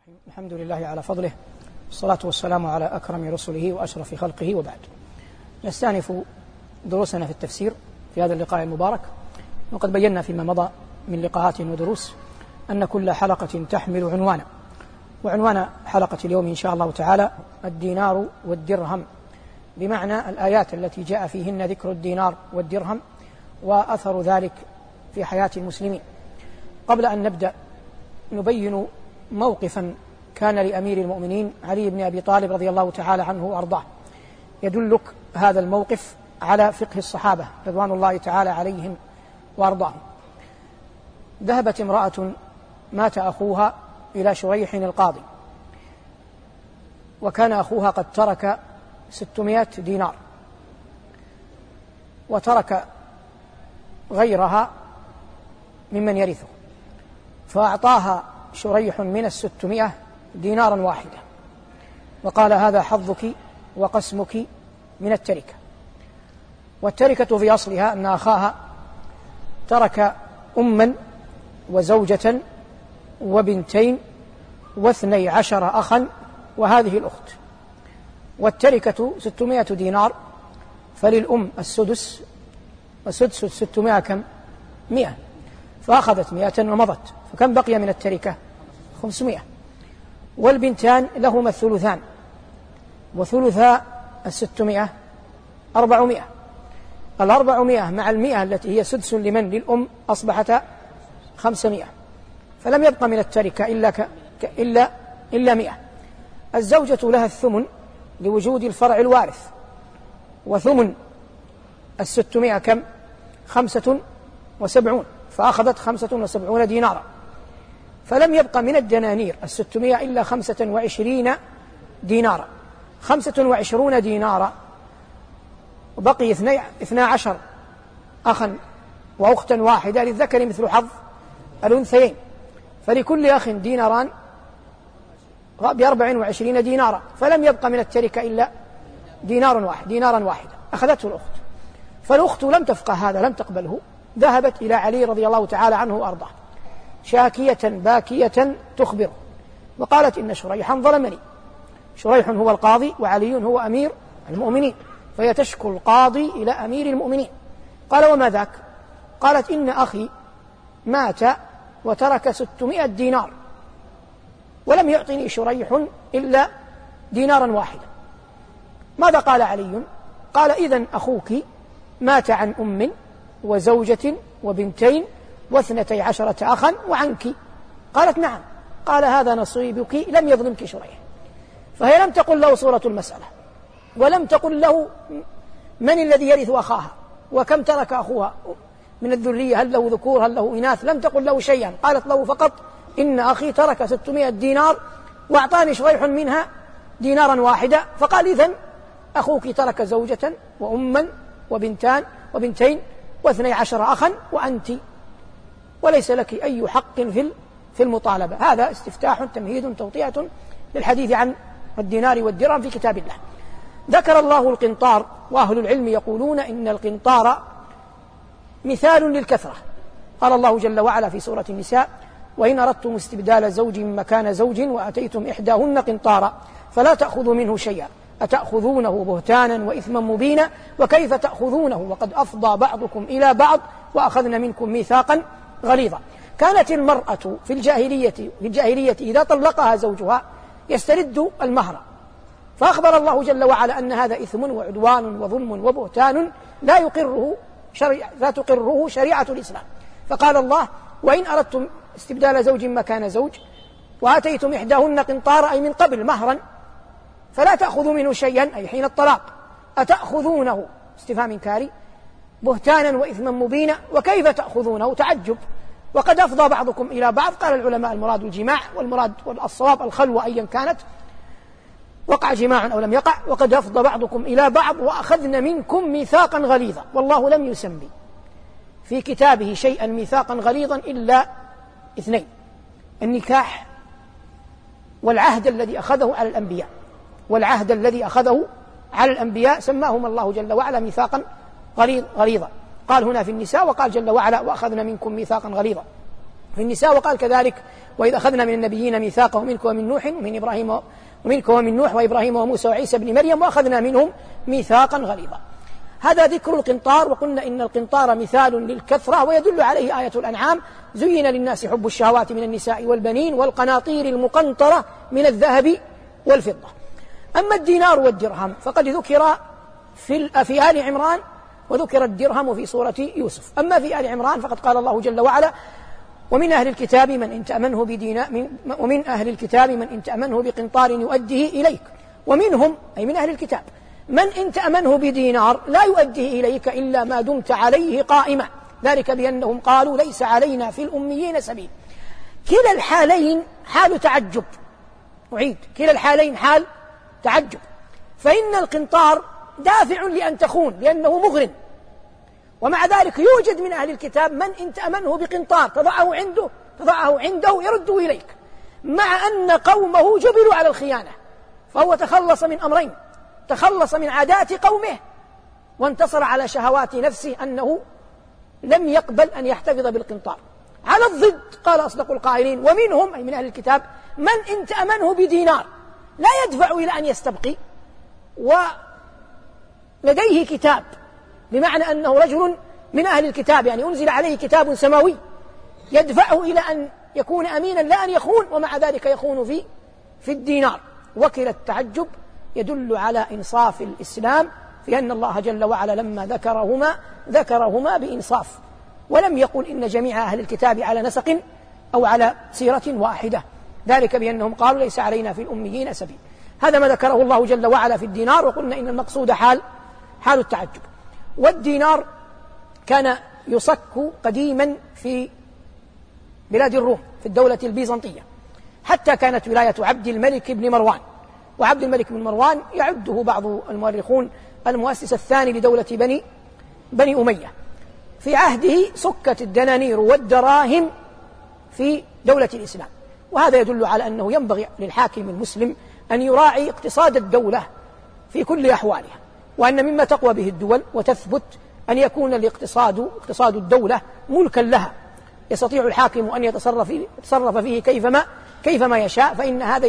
الرحيم. الحمد لله على فضله، والصلاة والسلام على أكرم رسله وأشرف خلقه، وبعد. نستأنف دروسنا في التفسير في هذا اللقاء المبارك، وقد بينا فيما مضى من لقاءات ودروس أن كل حلقة تحمل عنوانا، وعنوان حلقة اليوم إن شاء الله تعالى الدينار والدرهم، بمعنى الآيات التي جاء فيهن ذكر الدينار والدرهم وأثر ذلك في حياة المسلمين. قبل أن نبدأ نبين موقفا كان لأمير المؤمنين علي بن أبي طالب رضي الله تعالى عنه وأرضاه، يدلك هذا الموقف على فقه الصحابة رضوان الله تعالى عليهم وأرضاهم. ذهبت امرأة مات أخوها إلى شريح القاضي، وكان أخوها قد ترك 600 دينار، وترك غيرها ممن يرثه، فأعطاها شريح من 600 دينارا واحدة، وقال: هذا حظك وقسمك من التركة. والتركة في أصلها أن أخاها ترك أما وزوجة وبنتين و12 أخا وهذه الأخت، والتركة 600 دينار، فللأم السدس، وسدس 600 كم؟ 100، فأخذت 100 ومضت، فكم بقي من التركة؟ 500. والبنتان لهما الثلثان، وثلثا 600 400. 400 مع 100 التي هي سدس لمن؟ للأم، أصبحت 500، فلم يبق من التركة إلا 100. الزوجة لها الثمن لوجود الفرع الوارث، وثمن 600 كم؟ 75، فأخذت 75 دينارا، فلم يبق من الدنانير 600 إلا 25 دينارا. 25 دينارا، وبقي 12 أخا وأختا واحدة، للذكر مثل حظ الأنثيين، فلكل أخ ديناران ب24 دينارا، فلم يبق من التركة إلا دينارا واحدا، أخذته الأخت. فالأخت لم تفقه هذا، لم تقبله، ذهبت إلى علي رضي الله تعالى عنه وأرضاه شاكية باكية تخبره، وقالت: إن شريحا ظلمني. شريح هو القاضي وعلي هو أمير المؤمنين، فهي تشكو القاضي إلى أمير المؤمنين. قال: وما ذاك؟ قالت: إن أخي مات وترك 600 دينار، ولم يعطني شريح إلا دينارا واحدا. ماذا قال علي؟ قال: إذن أخوك مات عن أم وزوجة وبنتين و12 أخا وعنك. قالت: نعم. قال: هذا نصيبك، لم يظلمك شريح. فهي لم تقل له صورة المسألة، ولم تقل له من الذي يرث أخاها، وكم ترك أخوها من الذرية، هل له ذكور هل له إناث، لم تقل له شيئا. قالت له فقط: إن أخي ترك 600 دينار وأعطاني شريح منها دينارا واحدا. فقال: إذن أخوك ترك زوجة وأما وبنتين و12 أخا وأنت، وليس لك أي حق في المطالبة. هذا استفتاح تمهيد توطئة للحديث عن الدينار والدرهم في كتاب الله. ذكر الله القنطار، وأهل العلم يقولون إن القنطار مثال للكثرة. قال الله جل وعلا في سورة النساء: وإن أردتم استبدال زوج مكان زوج وأتيتم إحداهن قنطارا فلا تأخذوا منه شيئا أتأخذونه بهتانا وإثما مبينا وكيف تأخذونه وقد أفضى بعضكم إلى بعض وأخذن منكم ميثاقا غليظا. كانت المرأة في الجاهلية إذا طلقها زوجها يسترد المهر، فأخبر الله جل وعلا أن هذا إثم وعدوان وظلم وبهتان لا تقره شريعة الإسلام. فقال الله: وإن أردتم استبدال زوج مكان زوج وآتيتم إحداهن قنطارا، أي من قبل مهرا، فلا تأخذوا منه شيئا، أي حين الطلاق، أتأخذونه استفهام إنكاري، بهتانا وإثما مبينا وكيف تأخذونه تعجب، وقد أفضى بعضكم إلى بعض. قال العلماء: المراد الجماع، والمراد والصواب الخلوة أيا كانت، وقع جماع أو لم يقع، وقد أفضى بعضكم إلى بعض وأخذن منكم ميثاقا غليظا. والله لم يسمي في كتابه شيئا ميثاقا غليظا إلا 2: النكاح والعهد الذي أخذه على الأنبياء، والعهد الذي أخذه على الأنبياء سماهما الله جل وعلا ميثاقا غليظا. قال هنا في النساء، وقال جل وعلا: وأخذنا منكم ميثاقا غليظا. في النساء وقال كذلك وإذ أخذنا من النبيين ميثاقهم منك ومن نوح ومن إبراهيم ومنك ومن نوح وإبراهيم وموسى وعيسى بن مريم وأخذنا منهم ميثاقا غليظا. هذا ذكر القنطار، وقلنا إن القنطار مثال للكثرة ويدل عليه آية الأنعام زين للناس حب الشهوات من النساء والبنين والقناطير المقنطرة من الذهب والفضة. أما الدينار والدرهم فقد ذكر في آل عمران وذكر الدرهم في سورة يوسف. أما في آل عمران فقد قال الله جل وعلا ومن أهل الكتاب من إن تأمنه ومن أهل الكتاب من إن تأمنه بقنطار يؤديه إليك، ومنهم أي من أهل الكتاب من إن تأمنه بدينار لا يؤديه إليك إلا ما دمت عليه قائما، ذلك بأنهم قالوا ليس علينا في الأميين سبيل. كلا الحالين حال تعجب، أعيد كلا الحالين حال تعجب، فإن القنطار دافع لأن تخون لأنه مغرم، ومع ذلك يوجد من أهل الكتاب من إن تأمنه بقنطار تضعه عنده يرد إليك، مع أن قومه جبلوا على الخيانة، فهو تخلص من أمرين: تخلص من عادات قومه وانتصر على شهوات نفسه أنه لم يقبل أن يحتفظ بالقنطار. على الضد قال أصدق القائلين ومنهم أي من أهل الكتاب من إن تأمنه بدينار لا يدفع إلى أن يستبقي ولديه كتاب، بمعنى أنه رجل من أهل الكتاب، يعني أنزل عليه كتاب سماوي يدفعه إلى أن يكون أمينا لا أن يخون، ومع ذلك يخون في الدينار. وكلا التعجب يدل على إنصاف الإسلام في أن الله جل وعلا لما ذكرهما بإنصاف، ولم يقل إن جميع أهل الكتاب على نسق أو على سيرة واحدة، ذلك بأنهم قالوا ليس علينا في الأميين سبيل. هذا ما ذكره الله جل وعلا في الدينار، وقلنا إن المقصود حال التعجب. والدينار كان يصك قديما في بلاد الروم في الدولة البيزنطية، حتى كانت ولاية عبد الملك بن مروان، وعبد الملك بن مروان يعده بعض المؤرخون المؤسس الثاني لدولة بني أمية. في عهده سكت الدنانير والدراهم في دولة الإسلام، وهذا يدل على أنه ينبغي للحاكم المسلم أن يراعي اقتصاد الدولة في كل أحوالها، وأن مما تقوى به الدول وتثبت أن يكون اقتصاد الدولة ملكا لها يستطيع الحاكم أن يتصرف فيه كيفما يشاء، فإن هذا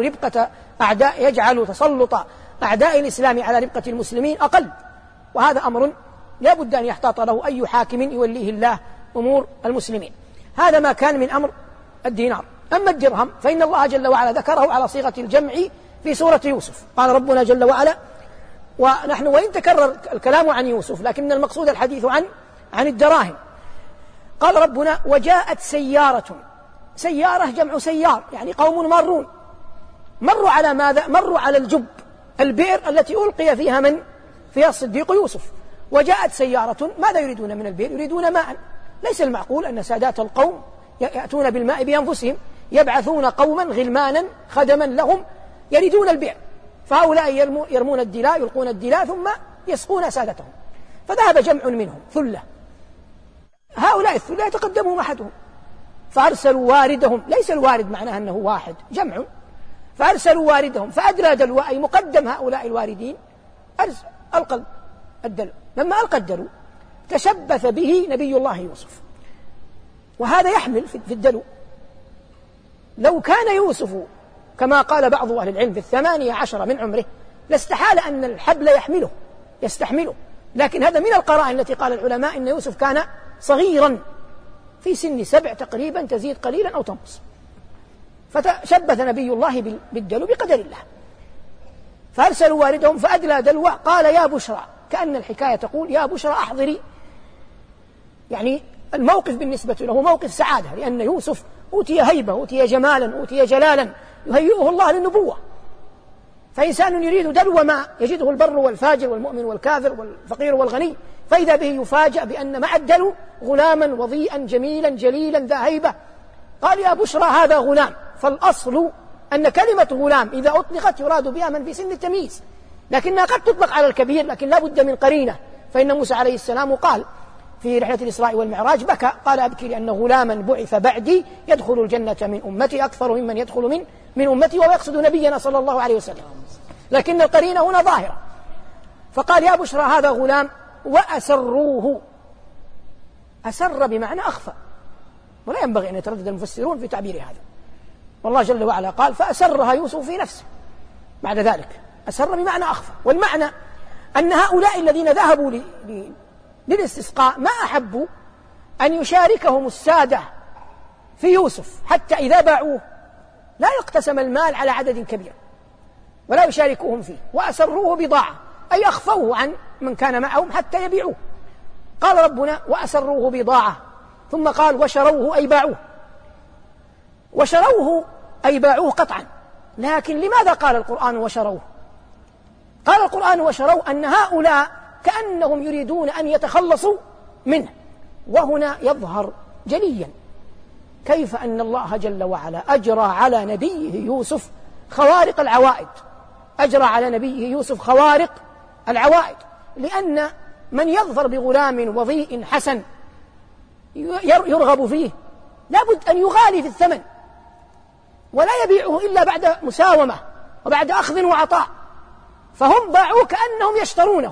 يجعل تسلط أعداء الإسلام على ربقة المسلمين أقل، وهذا أمر لا بد أن يحتاط له أي حاكم يوليه الله أمور المسلمين. هذا ما كان من أمر الدينار. أما الدرهم فإن الله جل وعلا ذكره على صيغة الجمع في سورة يوسف. قال ربنا جل وعلا ونحن وإن تكرر الكلام عن يوسف لكن المقصود الحديث عن الدراهم. قال ربنا وجاءت سيارة جمع سيار، يعني قوم مارون، مروا على ماذا؟ مروا على الجب، البئر التي ألقي فيها الصديق يوسف. وجاءت سيارة، ماذا يريدون من البئر؟ يريدون ماء. ليس المعقول أن سادات القوم يأتون بالماء بأنفسهم، يبعثون قوما غلمانا خدما لهم يريدون البئر، فهؤلاء يرمون الدلاء، يلقون الدلاء ثم يسقون سادتهم. فذهب جمع منهم ثلة، هؤلاء الثلة يتقدمهم أحدهم فأرسلوا واردهم، ليس الوارد معناه أنه واحد، جمع، فأرسلوا واردهم فأدلى دلو، أي مقدم هؤلاء الواردين ألقى الدلو. لما ألقى الدلو تشبث به نبي الله يوسف، وهذا يحمل في الدلو. لو كان يوسف كما قال بعض أهل العلم في 18 من عمره لاستحال أن الحبل يستحمله، لكن هذا من القرائن التي قال العلماء إن يوسف كان صغيرا في سن 7 تقريبا، تزيد قليلا أو تنقص، فتشبث نبي الله بالدلو بقدر الله. فأرسلوا واردهم فأدلى دلوه قال يا بشرى، كأن الحكاية تقول يا بشرى أحضري، يعني الموقف بالنسبة له موقف سعادة، لأن يوسف أوتي هيبة، أوتي جمالا، أوتي جلالا يهيئه الله للنبوة. فإنسان يريد دلو ماء يجده البر والفاجر والمؤمن والكافر والفقير والغني، فإذا به يفاجأ بأن مع الدلو غلاما وضيئا جميلا جليلا ذا هيبة. قال يا بشرى هذا غلام، فالأصل أن كلمة غلام إذا أطلقت يراد بها من في سن التمييز، لكنها قد تطلق على الكبير، لكن لا بد من قرينة. فإن موسى عليه السلام قال في رحلة الإسراء والمعراج بكى، قال أبكي لأن غلاما بعث بعدي يدخل الجنة من أمتي أكثر ممن يدخل من أمتي، وهو يقصد نبينا صلى الله عليه وسلم، لكن القرينة هنا ظاهرة. فقال يا بشرى هذا غلام وأسروه، أسر بمعنى أخفى، ولا ينبغي أن يتردد المفسرون في تعبير هذا. والله جل وعلا قال فأسرها يوسف في نفسه بعد ذلك. أسر بمعنى أخفى، والمعنى أن هؤلاء الذين ذهبوا للاستسقاء ما أحبوا أن يشاركهم السادة في يوسف، حتى إذا باعوه لا يقتسم المال على عدد كبير ولا يشاركوهم فيه، وأسروه بضاعة أي أخفوه عن من كان معهم حتى يبيعوه. قال ربنا وأسروه بضاعة، ثم قال وشروه أي باعوه. وشروه أي باعوه قطعا، لكن لماذا قال القرآن وشروه؟ قال القرآن وشروه أن هؤلاء كأنهم يريدون أن يتخلصوا منه. وهنا يظهر جليا كيف أن الله جل وعلا أجرى على نبيه يوسف خوارق العوائد، أجرى على نبيه يوسف خوارق العوائد، لأن من يظفر بغلام وضيء حسن يرغب فيه لابد أن يغالي في الثمن، ولا يبيعه إلا بعد مساومة وبعد أخذ وعطاء. فهم باعوه كأنهم يشترونه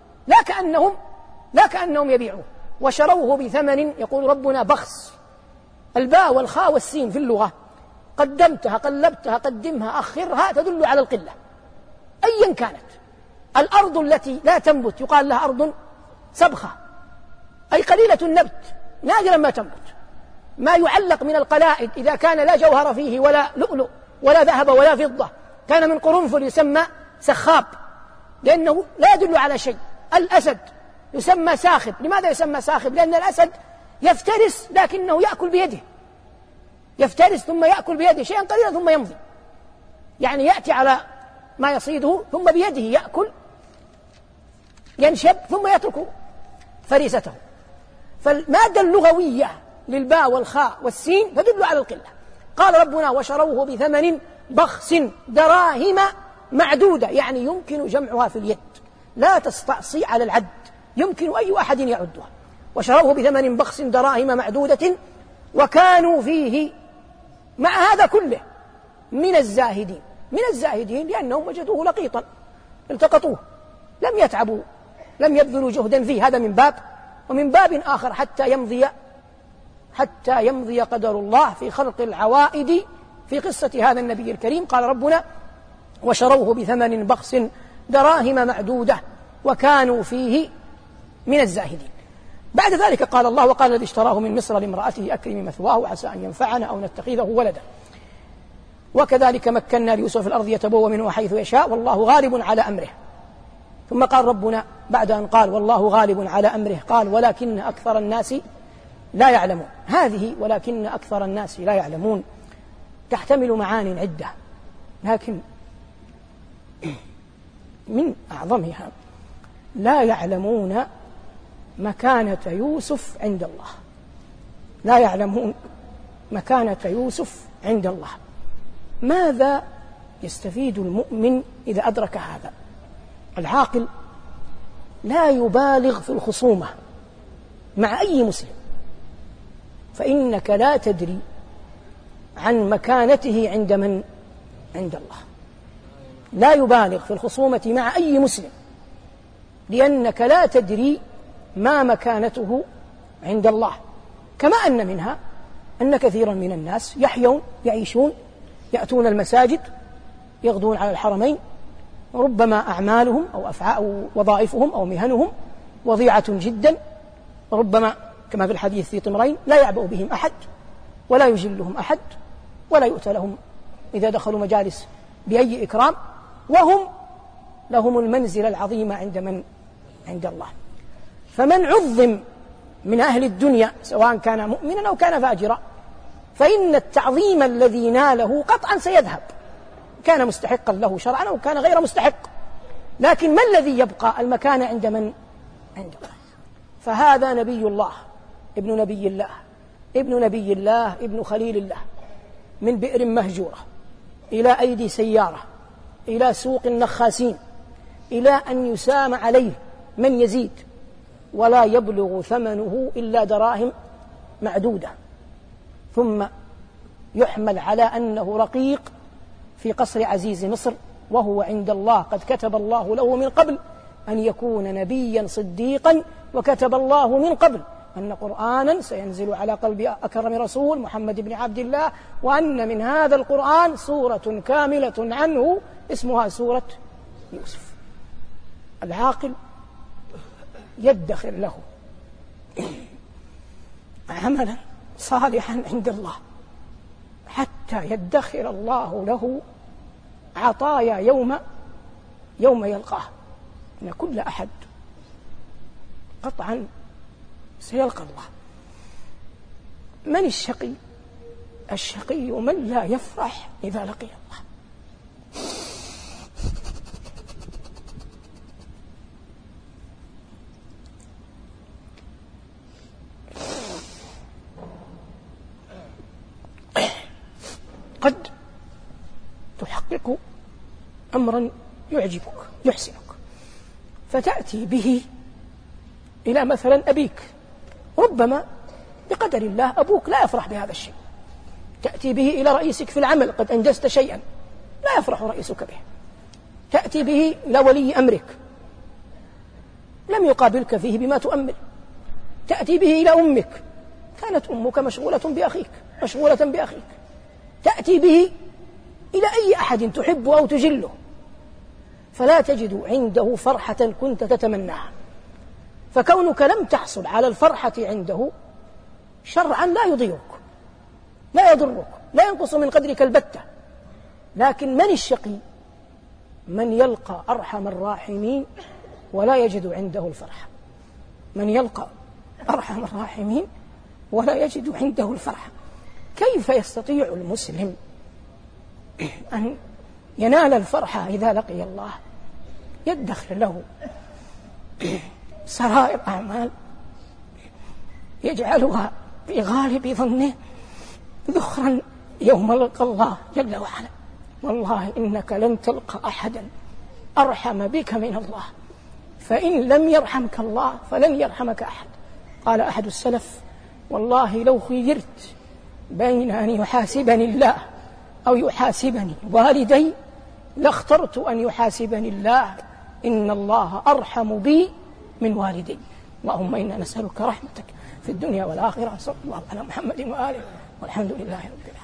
لا كأنهم يبيعوه. وشروه بثمن، يقول ربنا بخس. الباء والخاء والسين في اللغة قدمتها قلبتها قدمها أخرها تدل على القلة أيا كانت. الأرض التي لا تنبت يقال لها أرض سبخة، أي قليلة النبت، نادرا ما تنبت. ما يعلق من القلائد إذا كان لا جوهر فيه ولا لؤلؤ ولا ذهب ولا فضة كان من قرنفل يسمى سخاب، لأنه لا يدل على شيء. الأسد يسمى ساخب. لماذا يسمى ساخب؟ لأن الأسد يفترس لكنه يأكل بيده، يفترس ثم يأكل بيده شيئا قليلا ثم يمضي، يعني يأتي على ما يصيده ثم بيده يأكل ينشب ثم يترك فريسته. فالمادة اللغوية للباء والخاء والسين تدل على القلة. قال ربنا وشروه بثمن بخس دراهم معدودة، يعني يمكن جمعها في اليد لا تستعصي على العد، يمكن أي أحد يعدها. وشروه بثمن بخس دراهم معدودة وكانوا فيه مع هذا كله من الزاهدين. من الزاهدين لأنهم وجدوه لقيطا التقطوه، لم يتعبوا لم يبذلوا جهدا فيه. هذا من باب، ومن باب آخر حتى يمضي قدر الله في خلق العوائد في قصة هذا النبي الكريم. قال ربنا وشروه بثمن بخس دراهم معدودة وكانوا فيه من الزاهدين. بعد ذلك قال الله وقال الذي اشتراه من مصر لامرأته أكرمي مثواه عسى أن ينفعنا أو نتخذه ولدا وكذلك مكنا ليوسف في الأرض يتبوأ منه حيث يشاء والله غالب على أمره. ثم قال ربنا بعد أن قال والله غالب على أمره قال ولكن أكثر الناس لا يعلمون. هذه ولكن أكثر الناس لا يعلمون تحتمل معان عدة، لكن من أعظمها لا يعلمون مكانة يوسف عند الله، لا يعلمون مكانة يوسف عند الله. ماذا يستفيد المؤمن إذا أدرك هذا؟ العاقل لا يبالغ في الخصومة مع أي مسلم، فإنك لا تدري عن مكانته عند من؟ عند الله. لا يبالغ في الخصومة مع أي مسلم، لأنك لا تدري ما مكانته عند الله. كما أن منها أن كثيرا من الناس يعيشون يأتون المساجد يغدون على الحرمين، ربما أعمالهم أو وظائفهم أو مهنهم وضيعة جدا، ربما كما في الحديث في طمرين لا يعبأ بهم أحد ولا يجلهم أحد ولا يؤتى لهم إذا دخلوا مجالس بأي إكرام، وهم لهم المنزلة العظيمة عند من؟ عند الله. فمن عظم من أهل الدنيا سواء كان مؤمنا أو كان فاجرا فإن التعظيم الذي ناله قطعا سيذهب، كان مستحقا له شرعا أو كان غير مستحق. لكن ما الذي يبقى؟ المكان عند من؟ عند الله. فهذا نبي الله ابن نبي الله ابن نبي الله ابن خليل الله، من بئر مهجورة إلى أيدي سيارة إلى سوق النخاسين إلى أن يسام عليه من يزيد، ولا يبلغ ثمنه إلا دراهم معدودة، ثم يحمل على أنه رقيق في قصر عزيز مصر، وهو عند الله قد كتب الله له من قبل أن يكون نبيا صديقا، وكتب الله من قبل أن قرآنا سينزل على قلب أكرم رسول محمد بن عبد الله، وأن من هذا القرآن سورة كاملة عنه اسمها سورة يوسف. العاقل يدخر له عملا صالحا عند الله حتى يدخر الله له عطايا يوم يلقاه، إن كل أحد قطعا سيلقى الله. من الشقي؟ الشقي من لا يفرح إذا لقي الله. قد تحقق أمرا يعجبك يحسنك فتأتي به إلى مثلا أبيك، ربما بقدر الله أبوك لا يفرح بهذا الشيء. تأتي به إلى رئيسك في العمل، قد أنجزت شيئا لا يفرح رئيسك به. تأتي به إلى ولي أمرك لم يقابلك فيه بما تؤمل. تأتي به إلى أمك، كانت أمك مشغولة بأخيك. تأتي به إلى أي أحد تحبه أو تجله، فلا تجد عنده فرحة كنت تتمناها. فكونك لم تحصل على الفرحة عنده شرعا لا يضيرك، لا يضرك، لا ينقص من قدرك البتة. لكن من الشقي؟ من يلقى أرحم الراحمين ولا يجد عنده الفرحة. من يلقى أرحم الراحمين ولا يجد عنده الفرحة. كيف يستطيع المسلم أن ينال الفرحة إذا لقي الله؟ يدخر له سرائر أعمال يجعلها في غالب ظنه ذخرا يوم لقى الله جل وعلا. والله إنك لن تلقى أحدا أرحم بك من الله، فإن لم يرحمك الله فلن يرحمك أحد. قال أحد السلف: والله لو خيرت بين أن يحاسبني الله أو يحاسبني والدي لاخترت أن يحاسبني الله، إن الله أرحم بي من والدي. اللهم إنا نسألك رحمتك في الدنيا والآخرة. صلى الله على محمد وآله والحمد لله رب العالمين.